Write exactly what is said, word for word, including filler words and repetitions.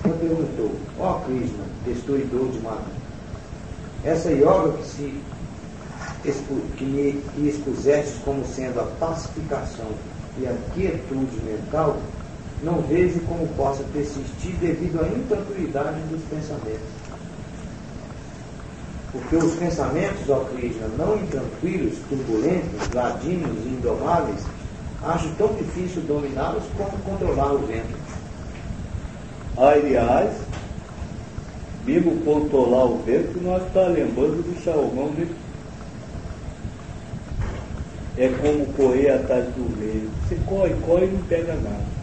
Ela perguntou: ó oh, Krishna, destruidor de Mara, essa yoga que, se, que me que expuseste como sendo a pacificação e a quietude mental, não vejo como possa persistir devido à intranquilidade dos pensamentos. Porque os pensamentos, ó Krishna, não intranquilos, turbulentos, ladinos e indomáveis, acho tão difícil dominá-los como controlar o vento. Aliás, mesmo controlar o vento, nós está lembrando do Salomão, né? É como correr atrás do rei. Você corre, corre e não pega nada.